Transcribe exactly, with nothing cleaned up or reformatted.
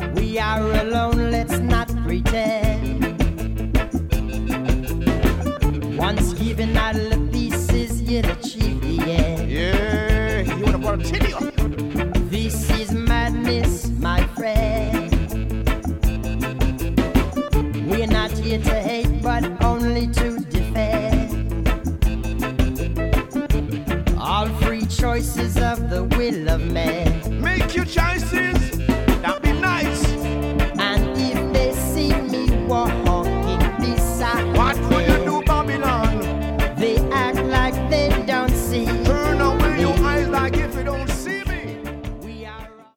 We are alone, let's not pretend. Once given all the pieces, yet achieve the end. Yeah, you wanna continue? This is madness, my friend. We're not here to hate, but only to defend. All free choices of the will of man. Make your choices.